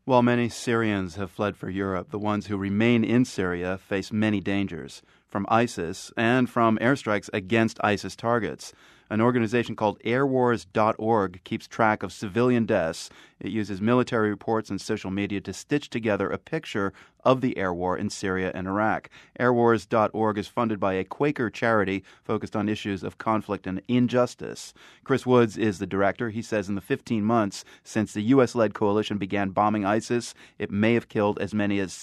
While many Syrians have fled for Europe, the ones who remain in Syria face many dangers from ISIS and from airstrikes against ISIS targets. An organization called airwars.org keeps track of civilian deaths. It uses military reports and social media to stitch together a picture of the air war in Syria and Iraq. Airwars.org is funded by a Quaker charity focused on issues of conflict and injustice. Chris Woods is the director. He says in the 15 months since the U.S.-led coalition began bombing ISIS, it may have killed as many as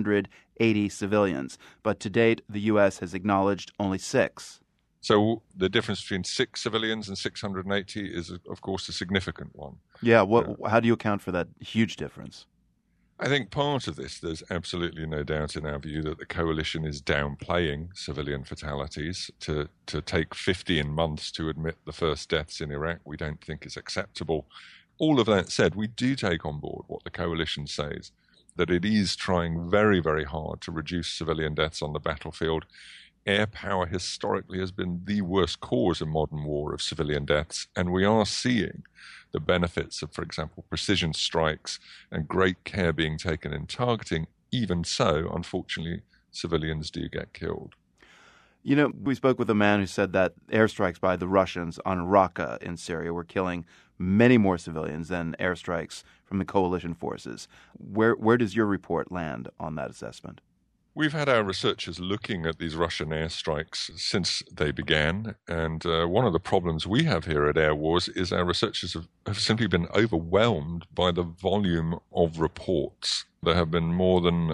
680 civilians. But to date, the U.S. has acknowledged only 6. So the difference between 6 civilians and 680 is, of course, a significant one. Yeah, how do you account for that huge difference? I think part of this, there's absolutely no doubt in our view that the coalition is downplaying civilian fatalities. To take 15 months to admit the first deaths in Iraq, we don't think is acceptable. All of that said, we do take on board what the coalition says, that it is trying very, very hard to reduce civilian deaths on the battlefield. Air power historically has been the worst cause in modern war of civilian deaths, and we are seeing the benefits of, for example, precision strikes and great care being taken in targeting. Even so, unfortunately, civilians do get killed. You know, we spoke with a man who said that airstrikes by the Russians on Raqqa in Syria were killing many more civilians than airstrikes from the coalition forces. Where does your report land on that assessment? We've had our researchers looking at these Russian airstrikes since they began, and one of the problems we have here at Air Wars is our researchers have simply been overwhelmed by the volume of reports. There have been more than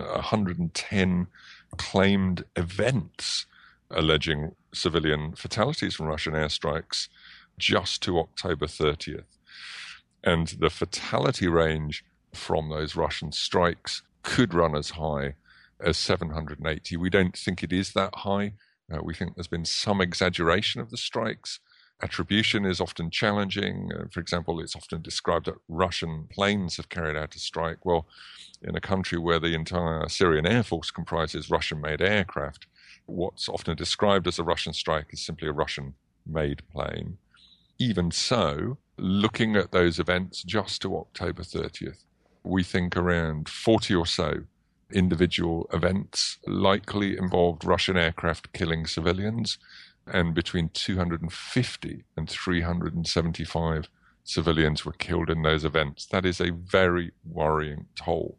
110 claimed events alleging civilian fatalities from Russian airstrikes just to October 30th. And the fatality range from those Russian strikes could run as high as 780. We don't think it is that high. We think there's been some exaggeration of the strikes. Attribution is often challenging. For example, it's often described that Russian planes have carried out a strike. Well, in a country where the entire Syrian Air Force comprises Russian-made aircraft, what's often described as a Russian strike is simply a Russian-made plane. Even so, looking at those events just to October 30th, we think around 40 or so individual events likely involved Russian aircraft killing civilians, and between 250 and 375 civilians were killed in those events. That is a very worrying toll.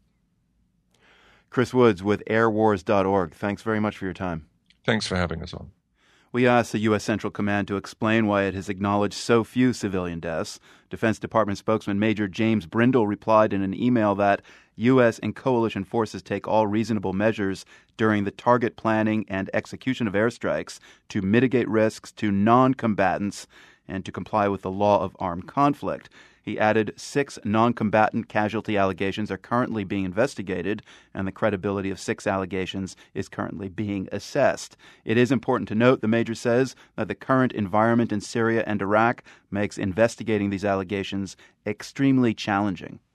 Chris Woods with airwars.org. Thanks very much for your time. Thanks for having us on. We asked the U.S. Central Command to explain why it has acknowledged so few civilian deaths. Defense Department spokesman Major James Brindle replied in an email that U.S. and coalition forces take all reasonable measures during the target planning and execution of airstrikes to mitigate risks to non-combatants and to comply with the law of armed conflict. He added 6 non-combatant casualty allegations are currently being investigated, and the credibility of 6 allegations is currently being assessed. It is important to note, the Major says, that the current environment in Syria and Iraq makes investigating these allegations extremely challenging.